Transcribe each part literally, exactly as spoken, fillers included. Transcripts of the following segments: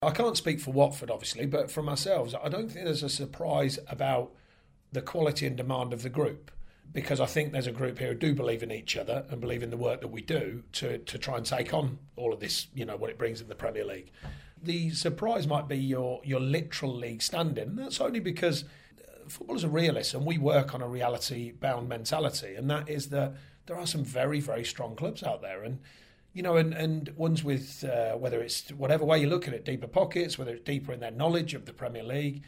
I can't speak for Watford, obviously, but from ourselves, I don't think there's a surprise about the quality and demand of the group, because I think there's a group here who do believe in each other and believe in the work that we do to, to try and take on all of this, you know, what it brings in the Premier League. The surprise might be your, your literal league standing, and that's only because footballers are realists and we work on a reality-bound mentality, and that is that there are some very, very strong clubs out there, and you know, and, and ones with, uh, whether it's whatever way you look at it, deeper pockets, whether it's deeper in their knowledge of the Premier League.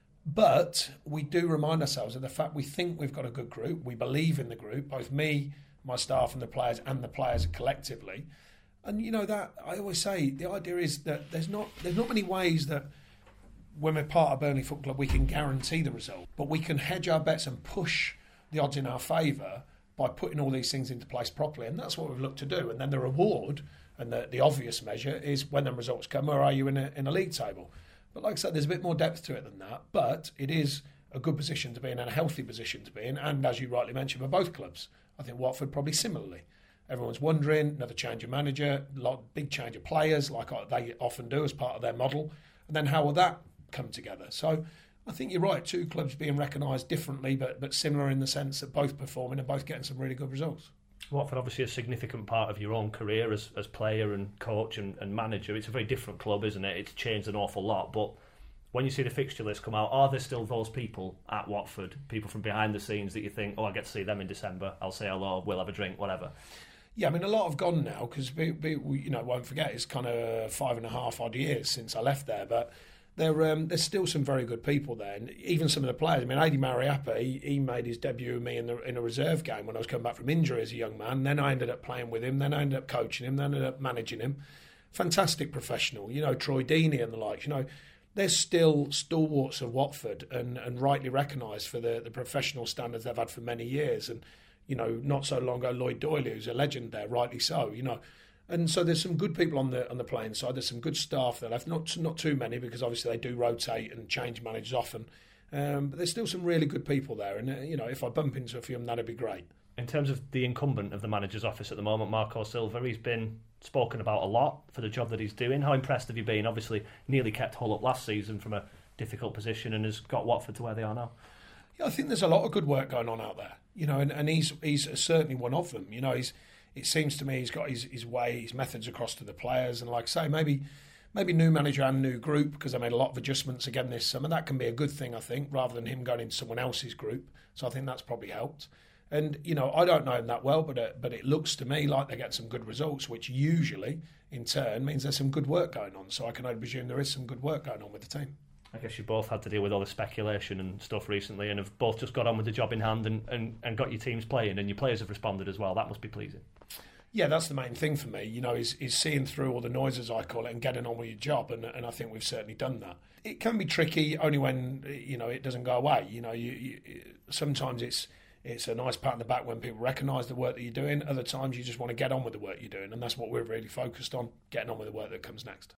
But we do remind ourselves of the fact we think we've got a good group. We believe in the group, both me, my staff and the players, and the players collectively. And, you know, that I always say, the idea is that there's not there's not many ways that when we're part of Burnley Football Club we can guarantee the result. But we can hedge our bets and push the odds in our favour by putting all these things into place properly, and that's what we've looked to do. And then the reward and the, the obvious measure is when the results come, where are you in a, in a league table? But like I said, there's a bit more depth to it than that, but it is a good position to be in and a healthy position to be in, and as you rightly mentioned, for both clubs. I think Watford probably similarly. Everyone's wondering, another change of manager, lot, big change of players, like they often do as part of their model, and then how will that come together? So I think you're right, two clubs being recognised differently but but similar in the sense that both performing and both getting some really good results. Watford obviously a significant part of your own career as as player and coach and, and manager. It's a very different club, isn't it? It's changed an awful lot, but when you see the fixture list come out, are there still those people at Watford, people from behind the scenes that you think, oh, I get to see them in December, I'll say hello, we'll have a drink, whatever? Yeah, I mean, a lot have gone now because we, we, we, you know, won't forget it's kind of five and a half odd years since I left there, but There, um, there's still some very good people there, and even some of the players. I mean, Adi Mariappa, he, he made his debut with me in, the, in a reserve game when I was coming back from injury as a young man. Then I ended up playing with him. Then I ended up coaching him. Then I ended up managing him. Fantastic professional, you know, Troy Deeney and the like. You know, they're still stalwarts of Watford and, and rightly recognised for the, the professional standards they've had for many years. And you know, not so long ago, Lloyd Doyle, who's a legend there, rightly so. You know. And so there's some good people on the on the playing side. There's some good staff there left. Not not too many because obviously they do rotate and change managers often. Um, but there's still some really good people there. And uh, you know, if I bump into a few of them, that'd be great. In terms of the incumbent of the manager's office at the moment, Marco Silva, he's been spoken about a lot for the job that he's doing. How impressed have you been? Obviously, nearly kept Hull up last season from a difficult position and has got Watford to where they are now. Yeah, I think there's a lot of good work going on out there. You know, and, and he's he's certainly one of them. You know, he's. It seems to me he's got his, his way, his methods across to the players. And like I say, maybe maybe new manager and new group because they made a lot of adjustments again this summer. That can be a good thing, I think, rather than him going into someone else's group. So I think that's probably helped. And, you know, I don't know him that well, but uh, but it looks to me like they get some good results, which usually, in turn, means there's some good work going on. So I can only presume there is some good work going on with the team. I guess you both had to deal with all the speculation and stuff recently and have both just got on with the job in hand and, and, and got your teams playing, and your players have responded as well. That must be pleasing. Yeah, that's the main thing for me, you know, is, is seeing through all the noises, I call it, and getting on with your job, and and I think we've certainly done that. It can be tricky only when, you know, it doesn't go away. You know, you, you sometimes it's it's a nice pat on the back when people recognise the work that you're doing. Other times you just want to get on with the work you're doing, and that's what we're really focused on, getting on with the work that comes next.